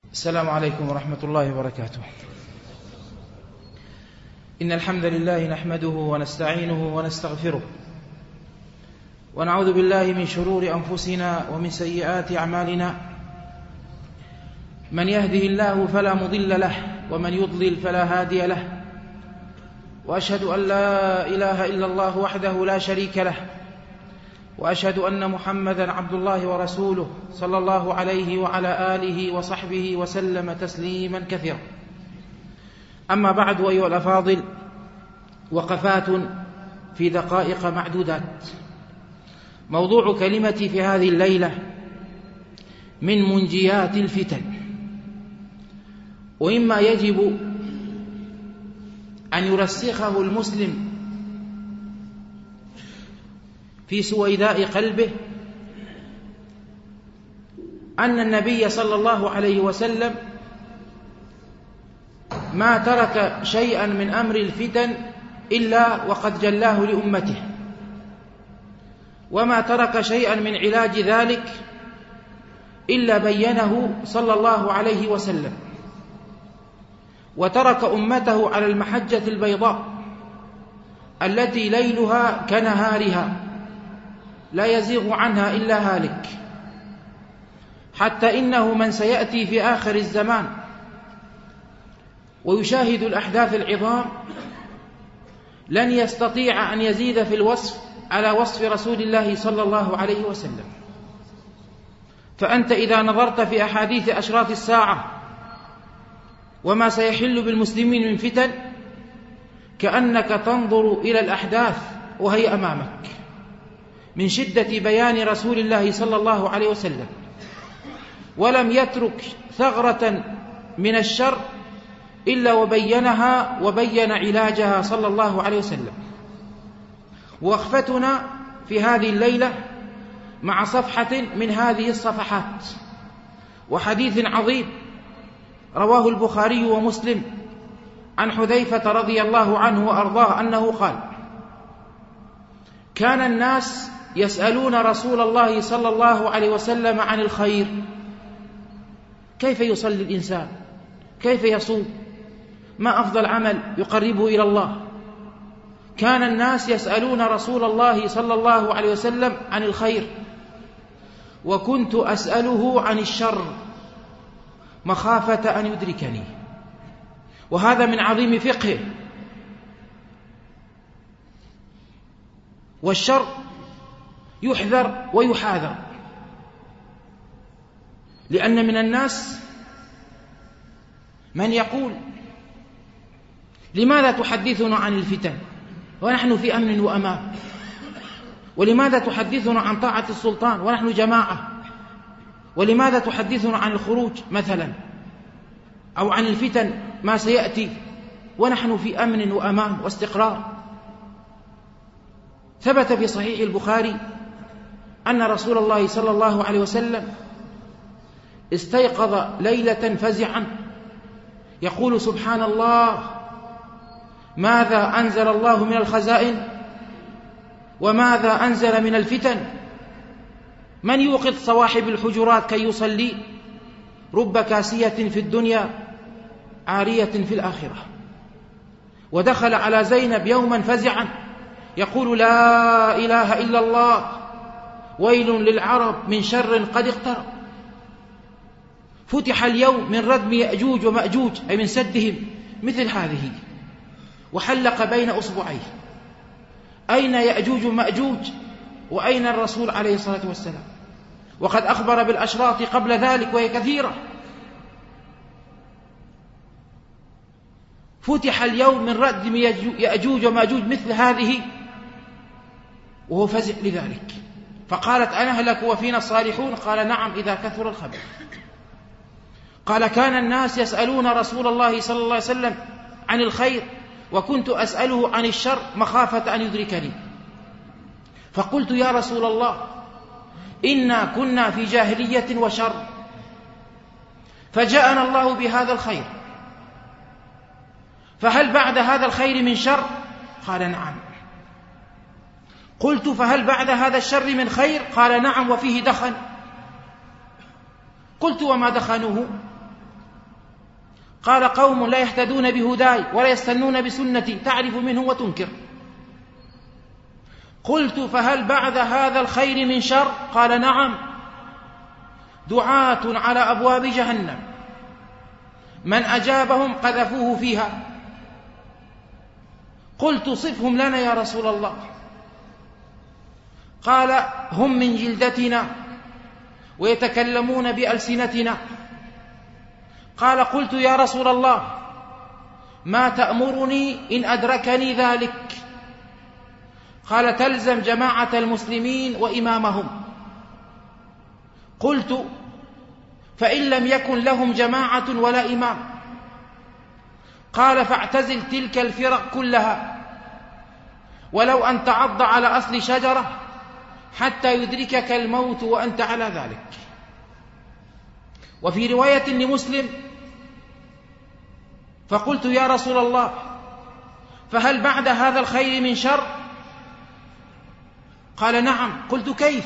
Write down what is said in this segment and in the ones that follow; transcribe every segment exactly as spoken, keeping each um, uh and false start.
السلام عليكم ورحمة الله وبركاته. إن الحمد لله نحمده ونستعينه ونستغفره، ونعوذ بالله من شرور أنفسنا ومن سيئات أعمالنا. من يهده الله فلا مضل له، ومن يضلل فلا هادي له، وأشهد أن لا إله إلا الله وحده لا شريك له، وأشهد أن محمدا عبد الله ورسوله صلى الله عليه وعلى آله وصحبه وسلم تسليما كثيرا. أما بعد، أيها الأفاضل، وقفات في دقائق معدودات. موضوع كلمتي في هذه الليلة من منجيات الفتن، وإما يجب أن يرسخه المسلم في سويداء قلبه أن النبي صلى الله عليه وسلم ما ترك شيئا من أمر الفتن إلا وقد جلاه لأمته، وما ترك شيئا من علاج ذلك إلا بينه صلى الله عليه وسلم، وترك أمته على المحجة البيضاء التي ليلها كنهارها لا يزيغ عنها إلا هالك. حتى إنه من سيأتي في آخر الزمان ويشاهد الأحداث العظام لن يستطيع أن يزيد في الوصف على وصف رسول الله صلى الله عليه وسلم. فأنت إذا نظرت في أحاديث أشراط الساعة وما سيحل بالمسلمين من فتن، كأنك تنظر إلى الأحداث وهي أمامك من شدة بيان رسول الله صلى الله عليه وسلم، ولم يترك ثغرة من الشر إلا وبينها وبين علاجها صلى الله عليه وسلم. وقفتنا في هذه الليلة مع صفحة من هذه الصفحات، وحديث عظيم رواه البخاري ومسلم عن حذيفة رضي الله عنه وأرضاه أنه قال: كان الناس يسألون رسول الله صلى الله عليه وسلم عن الخير، كيف يصلي الإنسان، كيف يصوم، ما أفضل عمل يقربه إلى الله. كان الناس يسألون رسول الله صلى الله عليه وسلم عن الخير، وكنت أسأله عن الشر مخافة أن يدركني. وهذا من عظيم فقهه. والشر يحذر ويحاذر، لأن من الناس من يقول: لماذا تحدثنا عن الفتن ونحن في أمن وأمان؟ ولماذا تحدثنا عن طاعة السلطان ونحن جماعة؟ ولماذا تحدثنا عن الخروج مثلا، أو عن الفتن ما سيأتي ونحن في أمن وأمان واستقرار؟ ثبت في صحيح البخاري أن رسول الله صلى الله عليه وسلم استيقظ ليلة فزعا يقول: سبحان الله، ماذا أنزل الله من الخزائن وماذا أنزل من الفتن؟ من يوقظ صواحب الحجرات كي يصلي؟ رب كاسية في الدنيا عارية في الآخرة. ودخل على زينب يوما فزعا يقول: لا إله إلا الله، ويل للعرب من شر قد اقترب. فتح اليوم من ردم يأجوج ومأجوج، أي من سدهم، مثل هذه، وحلق بين أصبعيه. أين يأجوج ومأجوج وأين الرسول عليه الصلاة والسلام؟ وقد أخبر بالأشراط قبل ذلك وهي كثيرة. فتح اليوم من ردم يأجوج ومأجوج مثل هذه، وهو فزع لذلك. فقالت: أنهلك وفينا الصالحون؟ قال: نعم، إذا كثر الخبر. قال: كان الناس يسألون رسول الله صلى الله عليه وسلم عن الخير، وكنت أسأله عن الشر مخافة أن يدركني. فقلت: يا رسول الله، إنا كنا في جاهلية وشر، فجاءنا الله بهذا الخير، فهل بعد هذا الخير من شر؟ قال: نعم. قلت: فهل بعد هذا الشر من خير؟ قال: نعم، وفيه دخن. قلت: وما دخنه؟ قال قوم لا يهتدون بهداي ولا يستنون بسنتي تعرف منه وتنكر. قلت فهل بعد هذا الخير من شر؟ قال نعم، دعاة على أبواب جهنم من أجابهم قذفوه فيها. قلت صفهم لنا يا رسول الله. قال هم من جلدتنا ويتكلمون بألسنتنا. قال قلت يا رسول الله ما تأمرني إن أدركني ذلك؟ قال تلزم جماعة المسلمين وإمامهم. قلت فإن لم يكن لهم جماعة ولا إمام؟ قال فاعتزل تلك الفرق كلها ولو أن تعض على أصل شجرة حتى يدركك الموت وأنت على ذلك. وفي رواية لمسلم فقلت يا رسول الله فهل بعد هذا الخير من شر؟ قال نعم. قلت كيف؟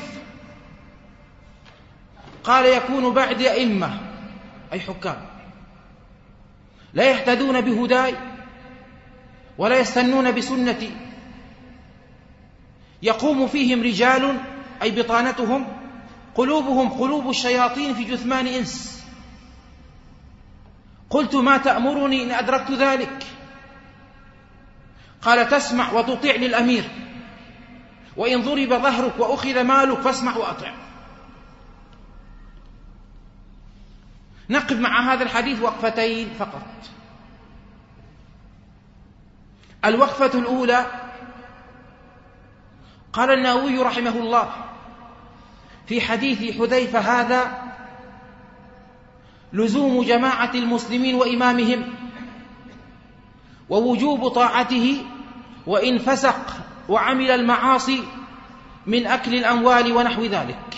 قال يكون بعد أئمة أي حكام لا يهتدون بهداي ولا يستنون بسنتي، يقوم فيهم رجال أي بطانتهم قلوبهم قلوب الشياطين في جثمان إنس. قلت ما تأمرني إن أدركت ذلك؟ قال تسمع وتطيع للأمير، وإن ضرب ظهرك وأخذ مالك فاسمع وأطع. نقف مع هذا الحديث وقفتين فقط. الوقفة الأولى قال النووي رحمه الله في حديث حذيفة هذا لزوم جماعة المسلمين وإمامهم ووجوب طاعته وإن فسق وعمل المعاصي من أكل الأموال ونحو ذلك.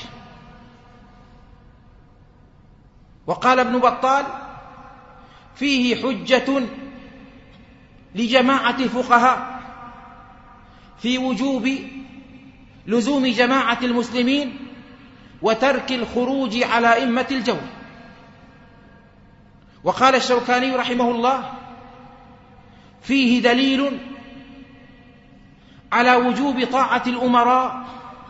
وقال ابن بطال فيه حجة لجماعة الفقهاء في وجوب لزوم جماعة المسلمين وترك الخروج على أئمة الجور. وقال الشوكاني رحمه الله فيه دليل على وجوب طاعة الأمراء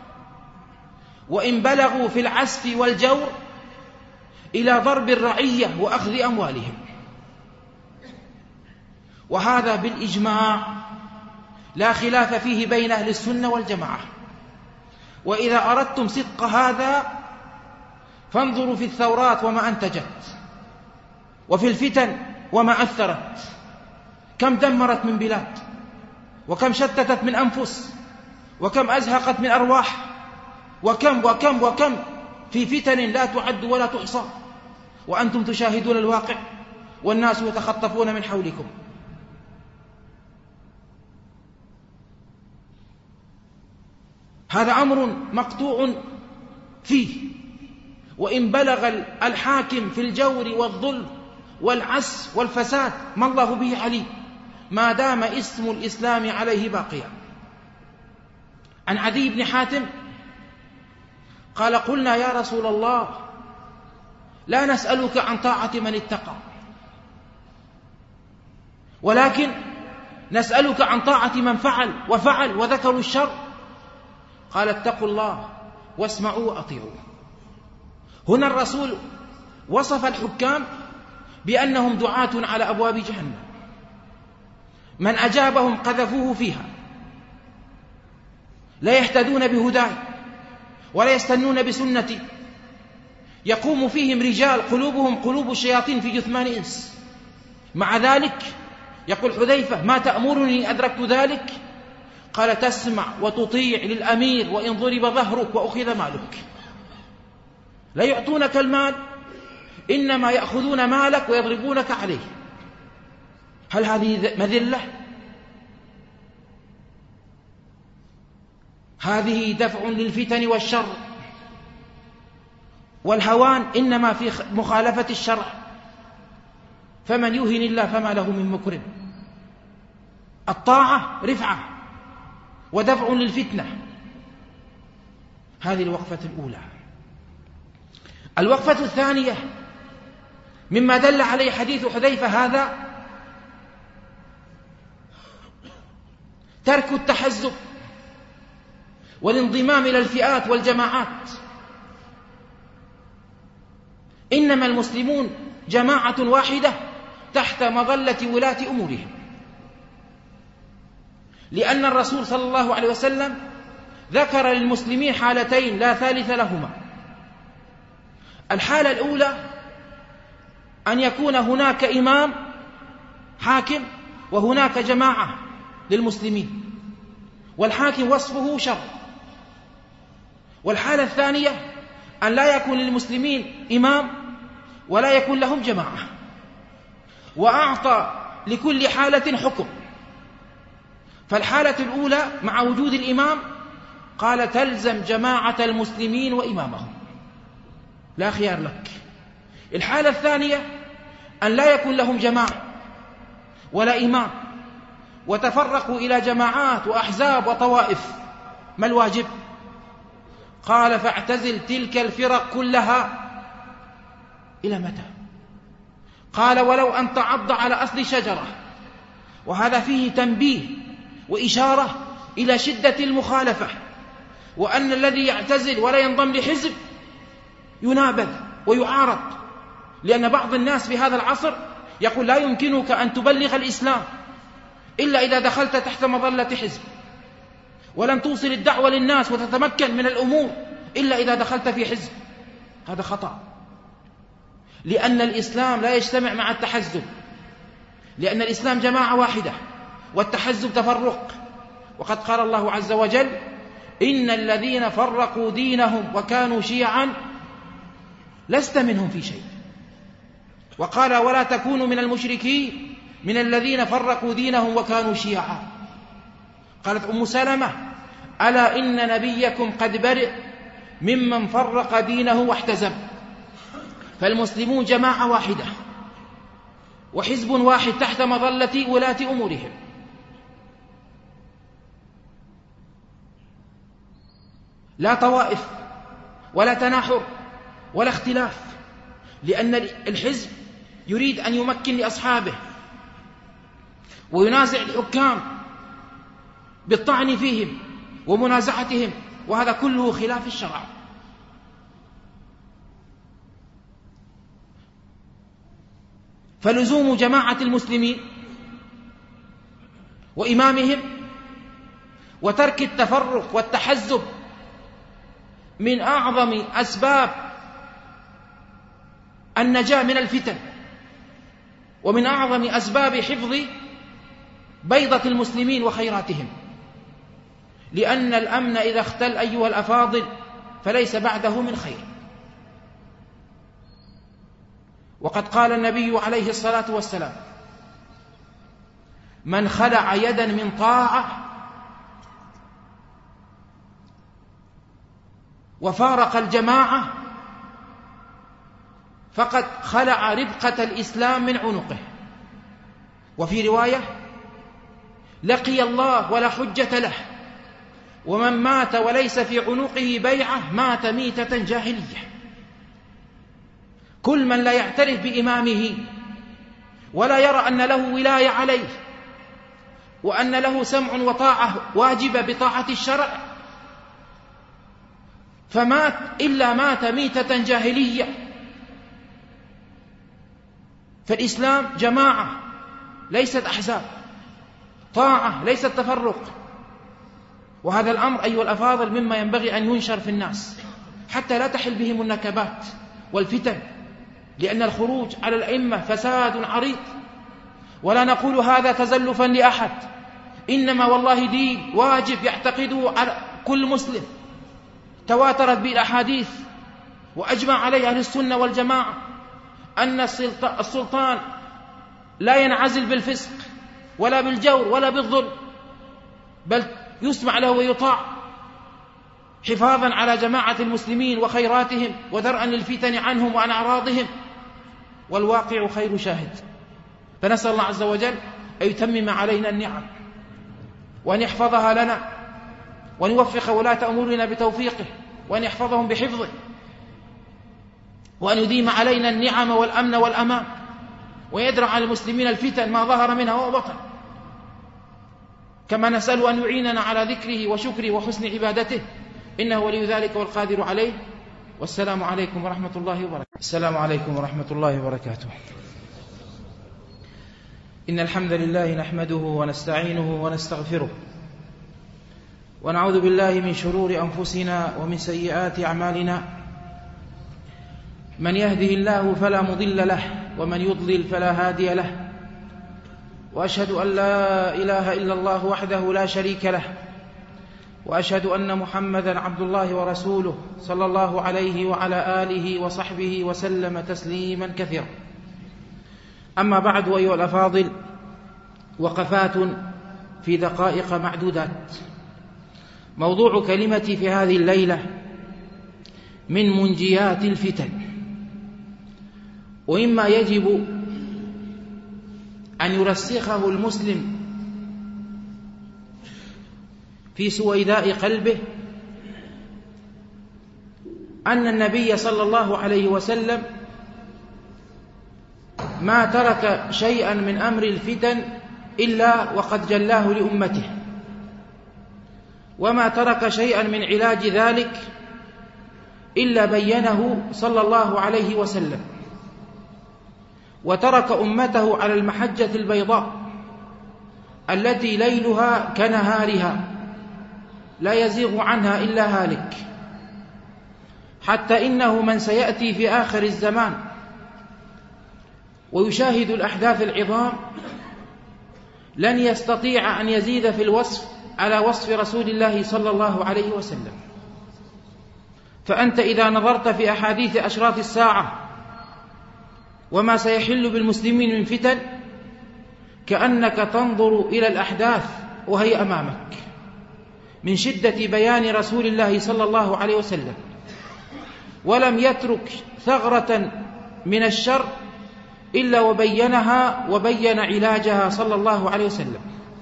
وإن بلغوا في العسف والجور إلى ضرب الرعية وأخذ أموالهم. وهذا بالإجماع لا خلاف فيه بين أهل السنة والجماعة. وإذا أردتم صدق هذا فانظروا في الثورات وما أنتجت، وفي الفتن وما أثرت، كم دمرت من بلاد، وكم شتتت من أنفس، وكم أزهقت من أرواح، وكم وكم وكم في فتن لا تعد ولا تحصى، وأنتم تشاهدون الواقع والناس يتخطفون من حولكم. هذا أمر مقطوع فيه. وإن بلغ الحاكم في الجور والظلم والعس والفساد ما الله به عليم ما دام اسم الإسلام عليه باقيا. عن عدي بن حاتم قال قلنا يا رسول الله لا نسألك عن طاعة من اتقى ولكن نسألك عن طاعة من فعل وفعل وذكروا الشر. قال اتقوا الله واسمعوا وأطيعوا. هنا الرسول وصف الحكام بأنهم دعاة على أبواب جهنم من أجابهم قذفوه فيها لا يهتدون بهداي ولا يستنون بسنتي، يقوم فيهم رجال قلوبهم قلوب الشياطين في جثمان إنس. مع ذلك يقول حذيفة ما تأمرني أدركت ذلك؟ قال تسمع وتطيع للأمير وإن ضرب ظهرك وأخذ مالك. لا يعطونك المال إنما يأخذون مالك ويضربونك عليه. هل هذه مذلة؟ هذه دفع للفتن والشر والهوان إنما في مخالفة الشرع، فمن يهن الله فما له من مكرم. الطاعة رفعة ودفع للفتنة. هذه الوقفة الأولى. الوقفة الثانية مما دل عليه حديث حذيفة هذا ترك التحزب والانضمام إلى الفئات والجماعات، إنما المسلمون جماعة واحدة تحت مظلة ولاة أمورهم، لأن الرسول صلى الله عليه وسلم ذكر للمسلمين حالتين لا ثالث لهما. الحالة الأولى أن يكون هناك إمام حاكم وهناك جماعة للمسلمين، والحاكم وصفه شر. والحالة الثانية أن لا يكون للمسلمين إمام ولا يكون لهم جماعة، وأعطى لكل حالة حكم. فالحالة الأولى مع وجود الإمام قال تلزم جماعة المسلمين وإمامهم، لا خيار لك. الحالة الثانية أن لا يكون لهم جماعة ولا إمام وتفرقوا إلى جماعات وأحزاب وطوائف، ما الواجب؟ قال فاعتزل تلك الفرق كلها. إلى متى؟ قال ولو أن تعض على أصل شجرة. وهذا فيه تنبيه وإشارة إلى شدة المخالفة، وأن الذي يعتزل ولا ينضم لحزب ينابذ ويعارض، لأن بعض الناس في هذا العصر يقول لا يمكنك أن تبلغ الإسلام إلا إذا دخلت تحت مظلة حزب، ولن توصل الدعوة للناس وتتمكن من الأمور إلا إذا دخلت في حزب. هذا خطأ، لأن الإسلام لا يجتمع مع التحزب، لأن الإسلام جماعة واحدة والتحزب تفرق. وقد قال الله عز وجل إن الذين فرقوا دينهم وكانوا شيعا لست منهم في شيء. وقال ولا تكونوا من المشركين من الذين فرقوا دينهم وكانوا شيعا. قالت أم سلمة ألا إن نبيكم قد برئ ممن فرق دينه واحتزب. فالمسلمون جماعة واحدة وحزب واحد تحت مظلة ولاة أمورهم. لا طوائف ولا تناحر ولا اختلاف، لأن الحزب يريد أن يمكن لأصحابه وينازع الحكام بالطعن فيهم ومنازعتهم، وهذا كله خلاف الشرع. فلزوم جماعة المسلمين وإمامهم وترك التفرق والتحزب من أعظم أسباب النجاة من الفتن، ومن أعظم أسباب حفظ بيضة المسلمين وخيراتهم، لأن الأمن إذا اختل أيها الأفاضل فليس بعده من خير. وقد قال النبي عليه الصلاة والسلام من خلع يدا من طاعة وفارق الجماعة فقد خلع ربقة الإسلام من عنقه. وفي رواية لقي الله ولا حجة له، ومن مات وليس في عنقه بيعة مات ميتة جاهلية. كل من لا يعترف بإمامه ولا يرى أن له ولاية عليه وأن له سمع وطاعة واجبة بطاعة الشرع فمات إلا مات ميتة جاهلية. فالإسلام جماعة ليست أحزاب، طاعة ليست تفرق. وهذا الأمر أيها الأفاضل مما ينبغي أن ينشر في الناس حتى لا تحل بهم النكبات والفتن، لأن الخروج على الأئمة فساد عريض. ولا نقول هذا تزلفا لأحد، إنما والله دين واجب يعتقده على كل مسلم، تواترت به الأحاديث وأجمع عليه أهل السنة والجماعة أن السلطان لا ينعزل بالفسق ولا بالجور ولا بالظلم، بل يسمع له ويطاع حفاظا على جماعة المسلمين وخيراتهم ودرءا للفتن عنهم وعن أعراضهم. والواقع خير شاهد. فنسأل الله عز وجل أن يتمم علينا النعم وأن يحفظها لنا وأن يوفق ولاة أمورنا بتوفيقه وأن يحفظهم بحفظه. وأن يديم علينا النعم والأمن والأمان، ويدرع على المسلمين الفتن ما ظهر منها وبطن، كما نسأل أن يعيننا على ذكره وشكره وحسن عبادته، إنه ولي ذلك والقادر عليه. والسلام عليكم ورحمة الله وبركاته. السلام عليكم ورحمة الله وبركاته. إن الحمد لله نحمده ونستعينه ونستغفره، ونعوذ بالله من شرور أنفسنا ومن سيئات أعمالنا، من يهده الله فلا مضل له، ومن يضلل فلا هادي له، وأشهد أن لا إله إلا الله وحده لا شريك له، وأشهد أن محمدا عبد الله ورسوله صلى الله عليه وعلى آله وصحبه وسلم تسليما كثيرا. أما بعد، أيها الأفاضل، وقفات في دقائق معدودات. موضوع كلمتي في هذه الليلة من منجيات الفتن، وإما يجب أن يرسخه المسلم في سويداء قلبه أن النبي صلى الله عليه وسلم ما ترك شيئا من أمر الفتن إلا وقد جلاه لأمته، وما ترك شيئا من علاج ذلك إلا بينه صلى الله عليه وسلم، وترك أمته على المحجة البيضاء التي ليلها كنهارها لا يزيغ عنها إلا هالك، حتى إنه من سيأتي في آخر الزمان ويشاهد الأحداث العظام لن يستطيع أن يزيد في الوصف على وصف رسول الله صلى الله عليه وسلم. فأنت إذا نظرت في أحاديث أشراط الساعة وما سيحل بالمسلمين من فتن، كأنك تنظر إلى الأحداث وهي أمامك، من شدة بيان رسول الله صلى الله عليه وسلم، ولم يترك ثغرة من الشر إلا وبينها وبين علاجها صلى الله عليه وسلم.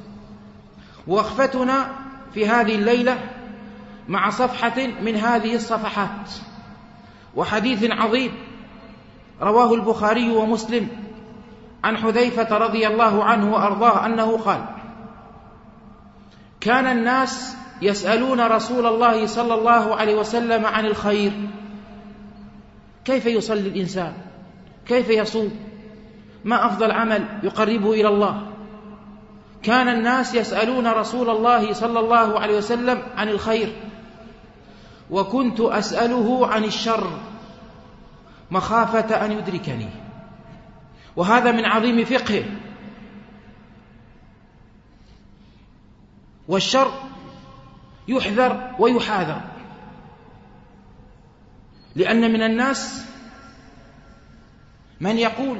وقفتنا في هذه الليلة مع صفحة من هذه الصفحات، وحديث عظيم رواه البخاري ومسلم عن حذيفة رضي الله عنه وأرضاه أنه قال: كان الناس يسألون رسول الله صلى الله عليه وسلم عن الخير، كيف يصلي الإنسان، كيف يصوم، ما أفضل عمل يقربه إلى الله. كان الناس يسألون رسول الله صلى الله عليه وسلم عن الخير، وكنت أسأله عن الشر مخافة أن يدركني. وهذا من عظيم فقهه. والشر يحذر ويحاذر، لأن من الناس من يقول: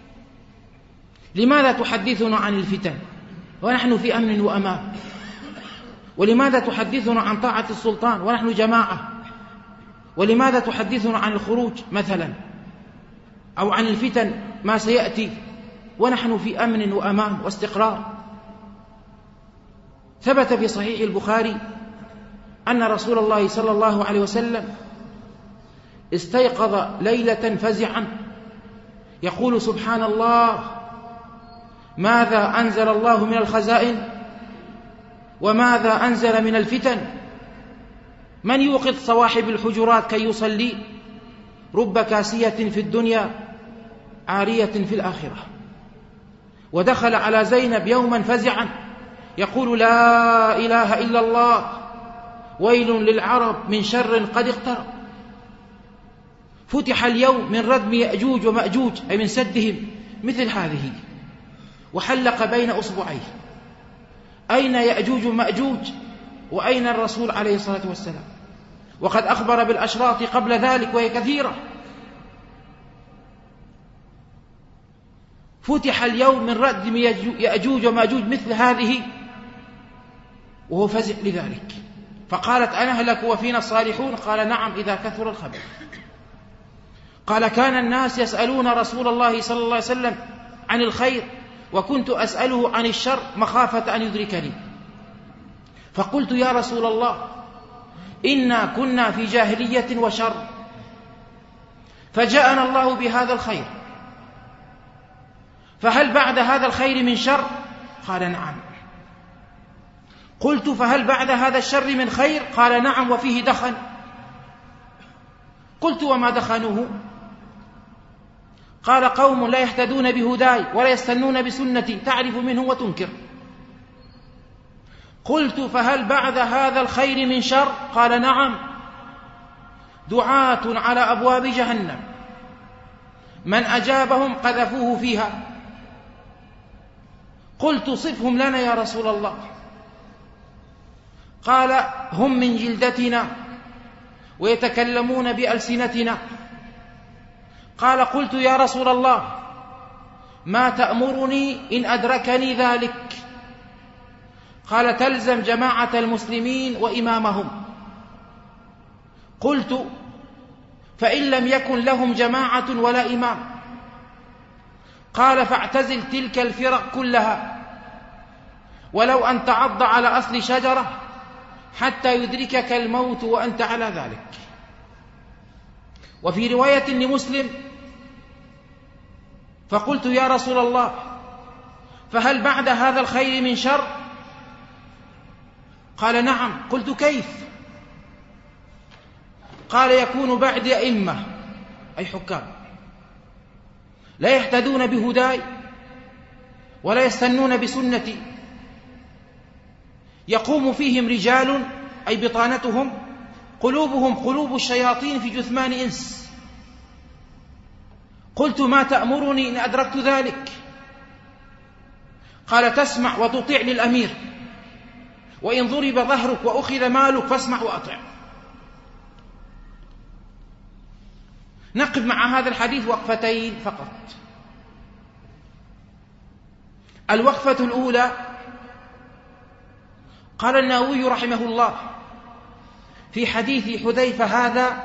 لماذا تحدثنا عن الفتن ونحن في أمن وأمان؟ ولماذا تحدثنا عن طاعة السلطان ونحن جماعة؟ ولماذا تحدثنا عن الخروج مثلا، أو عن الفتن ما سيأتي ونحن في أمن وأمان واستقرار؟ ثبت في صحيح البخاري أن رسول الله صلى الله عليه وسلم استيقظ ليلة فزعا يقول: سبحان الله، ماذا أنزل الله من الخزائن وماذا أنزل من الفتن؟ من يوقظ صواحب الحجرات كي يصلي؟ رب كاسية في الدنيا عارية في الآخرة. ودخل على زينب يوما فزعا يقول: لا إله إلا الله، ويل للعرب من شر قد اقترب. فتح اليوم من ردم يأجوج ومأجوج، أي من سدهم، مثل هذه، وحلق بين أصبعيه. أين يأجوج ومأجوج وأين الرسول عليه الصلاة والسلام؟ وقد أخبر بالأشراط قبل ذلك وهي كثيرة. فتح اليوم من ردم يأجوج ومأجوج مثل هذه، وهو فزع لذلك. فقالت: أنهلك وفينا الصالحون؟ قال: نعم، إذا كثر الخبر. قال: كان الناس يسألون رسول الله صلى الله عليه وسلم عن الخير، وكنت أسأله عن الشر مخافة أن يدركني. فقلت: يا رسول الله، إنا كنا في جاهلية وشر، فجاءنا الله بهذا الخير، فهل بعد هذا الخير من شر؟ قال نعم. قلت فهل بعد هذا الشر من خير؟ قال نعم وفيه دخن. قلت وما دخنه؟ قال قوم لا يهتدون بهداي ولا يستنون بسنتي تعرف منه وتنكر. قلت فهل بعد هذا الخير من شر؟ قال نعم، دعاة على أبواب جهنم من أجابهم قذفوه فيها. قلت صفهم لنا يا رسول الله. قال هم من جلدتنا ويتكلمون بألسنتنا. قال قلت يا رسول الله ما تأمرني إن أدركني ذلك؟ قال تلزم جماعة المسلمين وإمامهم. قلت فإن لم يكن لهم جماعة ولا إمام؟ قال فاعتزل تلك الفرق كلها ولو أن تعض على أصل شجرة حتى يدركك الموت وأنت على ذلك. وفي رواية لمسلم فقلت يا رسول الله فهل بعد هذا الخير من شر؟ قال نعم. قلت كيف؟ قال يكون بعد أئمة أي حكام لا يهتدون بهداي ولا يستنون بسنتي، يقوم فيهم رجال أي بطانتهم قلوبهم قلوب الشياطين في جثمان إنس. قلت ما تأمرني إن أدركت ذلك؟ قال تسمع وتطيع للأمير، وإن ضرب ظهرك وأخذ مالك فاسمع وأطع. نقف مع هذا الحديث وقفتين فقط. الوقفة الأولى قال النووي رحمه الله في حديث حذيفة هذا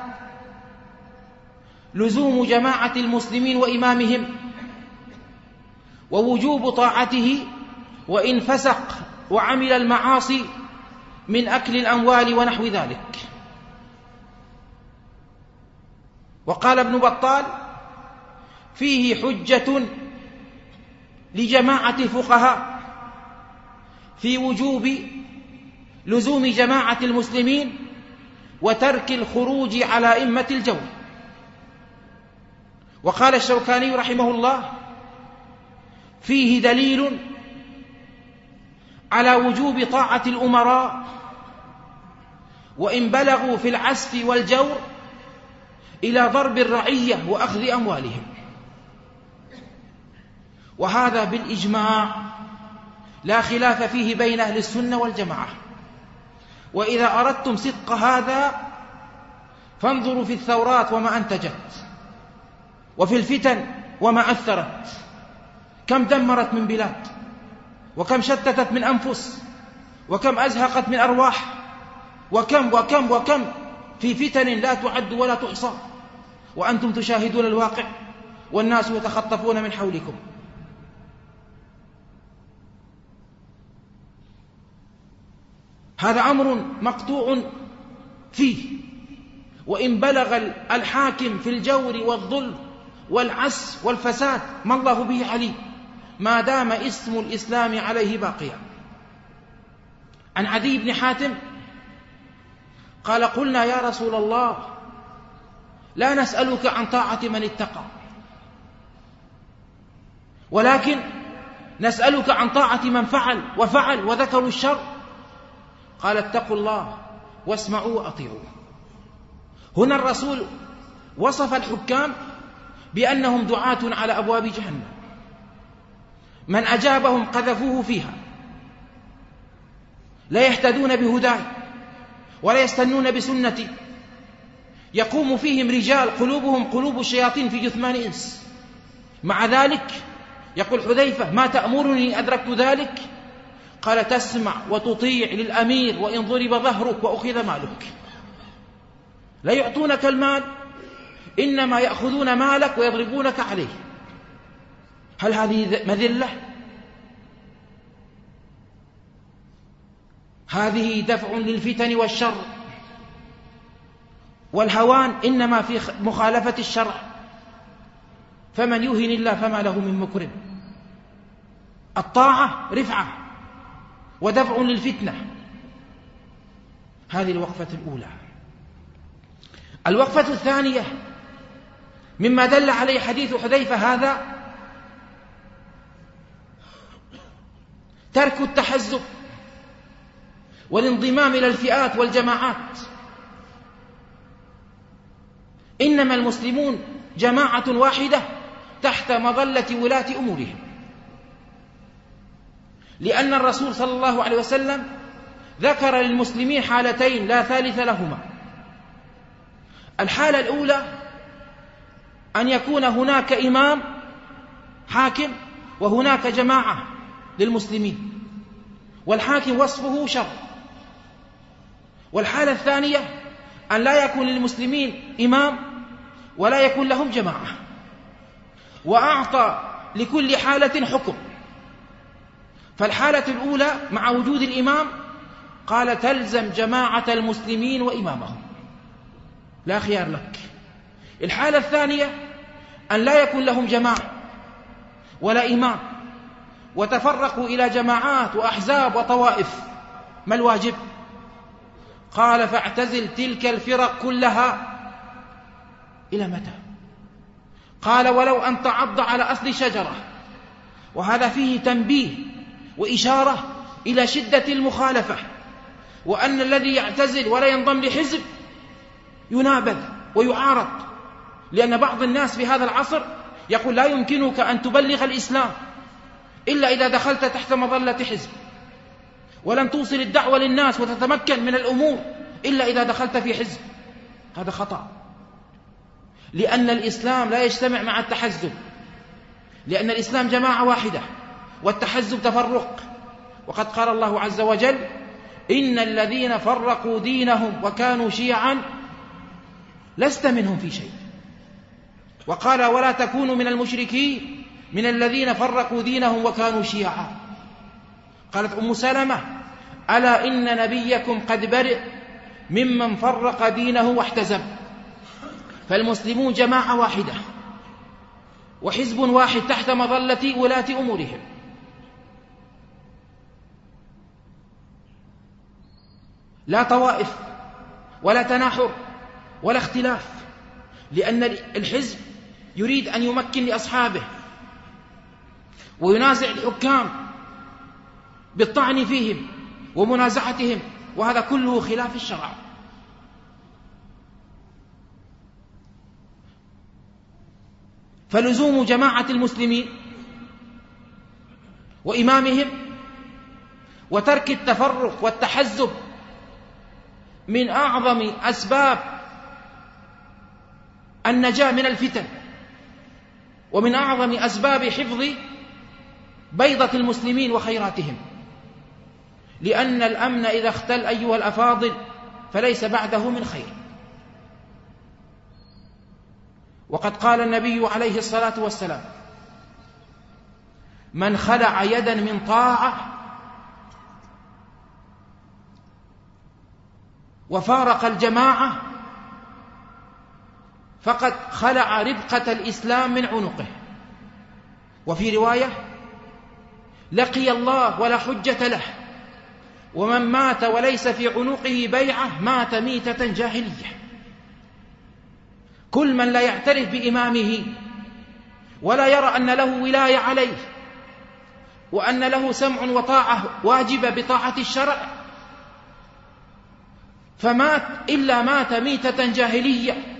لزوم جماعة المسلمين وإمامهم ووجوب طاعته وإن فسق وعمل المعاصي من أكل الأموال ونحو ذلك. وقال ابن بطال فيه حجة لجماعة الفقهاء في وجوب لزوم جماعة المسلمين وترك الخروج على أئمة الجور. وقال الشوكاني رحمه الله فيه دليل على وجوب طاعة الأمراء وإن بلغوا في العسف والجور إلى ضرب الرعية وأخذ أموالهم. وهذا بالإجماع لا خلاف فيه بين أهل السنة والجماعة. وإذا أردتم صدق هذا فانظروا في الثورات وما أنتجت، وفي الفتن وما أثرت، كم دمرت من بلاد، وكم شتتت من أنفس، وكم أزهقت من أرواح، وكم وكم وكم في فتن لا تعد ولا تحصى، وأنتم تشاهدون الواقع والناس يتخطفون من حولكم. هذا أمر مقطوع فيه. وإن بلغ الحاكم في الجور والظلم والعس والفساد ما الله به عليم ما دام اسم الإسلام عليه باقيا. عن عدي بن حاتم قال قلنا يا رسول الله لا نسألك عن طاعة من اتقى ولكن نسألك عن طاعة من فعل وفعل وذكروا الشر. قال اتقوا الله واسمعوا وأطيعوا. هنا الرسول وصف الحكام بأنهم دعاة على أبواب جهنم من أجابهم قذفوه فيها، لا يهتدون بهداي ولا يستنون بسنتي، يقوم فيهم رجال قلوبهم قلوب الشياطين في جثمان إنس. مع ذلك يقول حذيفة ما تأمرني أدركت ذلك؟ قال تسمع وتطيع للأمير وإن ضرب ظهرك وأخذ مالك. لا يعطونك المال إنما يأخذون مالك ويضربونك عليه. هل هذه مذلة؟ هذه دفع للفتن والشر والهوان إنما في مخالفة الشرع فمن يهن الله فما له من مكرم. الطاعة رفعة ودفع للفتنة. هذه الوقفة الأولى. الوقفة الثانية مما دل عليه حديث حذيفة هذا ترك التحزب والانضمام إلى الفئات والجماعات. إنما المسلمون جماعة واحدة تحت مظلة ولاة أمورهم، لأن الرسول صلى الله عليه وسلم ذكر للمسلمين حالتين لا ثالث لهما. الحالة الأولى أن يكون هناك إمام حاكم وهناك جماعة للمسلمين، والحاكم وصفه شر. والحالة الثانية أن لا يكون للمسلمين إمام ولا يكون لهم جماعة، وأعطى لكل حالة حكم. فالحالة الأولى مع وجود الإمام قال تلزم جماعة المسلمين وإمامهم، لا خيار لك. الحالة الثانية أن لا يكون لهم جماعة ولا إمام وتفرقوا إلى جماعات وأحزاب وطوائف، ما الواجب؟ قال فاعتزل تلك الفرق كلها. إلى متى؟ قال ولو أن تعض على أصل شجرة. وهذا فيه تنبيه وإشارة إلى شدة المخالفة، وأن الذي يعتزل ولا ينضم لحزب ينابذ ويعارض. لأن بعض الناس في هذا العصر يقول لا يمكنك أن تبلغ الإسلام إلا إذا دخلت تحت مظلة حزب، ولن توصل الدعوة للناس وتتمكن من الأمور إلا إذا دخلت في حزب. هذا خطأ، لأن الإسلام لا يجتمع مع التحزب، لأن الإسلام جماعة واحدة والتحزب تفرق. وقد قال الله عز وجل إن الذين فرقوا دينهم وكانوا شيعا لست منهم في شيء. وقال ولا تكونوا من المشركين من الذين فرقوا دينهم وكانوا شيعا. قالت أم سلمة ألا إن نبيكم قد برئ ممن فرق دينه واحتزب. فالمسلمون جماعة واحدة وحزب واحد تحت مظلة ولاة أمورهم. لا طوائف ولا تناحر ولا اختلاف، لأن الحزب يريد أن يمكن لأصحابه وينازع الحكام بالطعن فيهم ومنازعتهم، وهذا كله خلاف الشرع. فلزوم جماعة المسلمين وإمامهم وترك التفرق والتحزب من أعظم أسباب النجاة من الفتن، ومن أعظم أسباب حفظ بيضة المسلمين وخيراتهم. لأن الأمن إذا اختل أيها الأفاضل فليس بعده من خير. وقد قال النبي عليه الصلاة والسلام من خلع يدا من طاعة وفارق الجماعة فقد خلع ربقة الإسلام من عنقه. وفي رواية لقي الله ولا حجة له، ومن مات وليس في عنقه بيعة مات ميتة جاهلية. كل من لا يعترف بإمامه ولا يرى أن له ولاية عليه وأن له سمع وطاعة واجبة بطاعة الشرع فمات إلا مات ميتة جاهلية.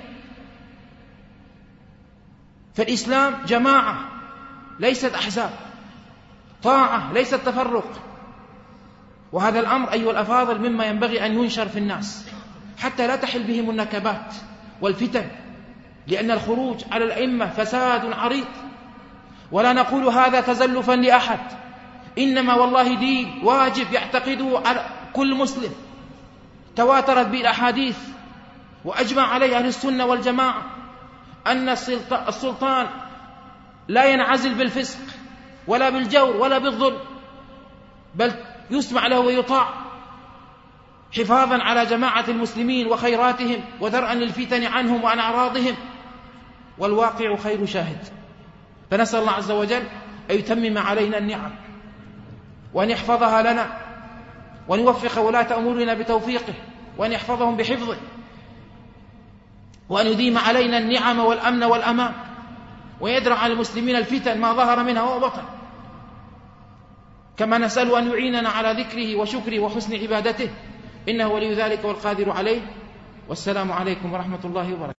فالإسلام جماعة ليست أحزاب، طاعة ليست تفرق. وهذا الأمر أيها الأفاضل مما ينبغي أن ينشر في الناس حتى لا تحل بهم النكبات والفتن، لأن الخروج على الأئمة فساد عريض. ولا نقول هذا تزلفا لأحد، إنما والله دين واجب يعتقده على كل مسلم، تواترت به الأحاديث وأجمع عليه أهل السنة والجماعة أن السلطان لا ينعزل بالفسق ولا بالجور ولا بالظلم، بل يسمع له ويطاع حفاظا على جماعة المسلمين وخيراتهم ودرءا للفتن عنهم وعن أعراضهم. والواقع خير شاهد. فنسأل الله عز وجل أن يتمم علينا النعم وأن يحفظها لنا وأن يوفق ولاة أمورنا بتوفيقه وأن يحفظهم بحفظه وأن يديم علينا النعم والأمن والأمان ويدرع على المسلمين الفتن ما ظهر منها وبطن، كما نسأل أن يعيننا على ذكره وشكره وحسن عبادته، إنه ولي ذلك والقادر عليه. والسلام عليكم ورحمة الله وبركاته.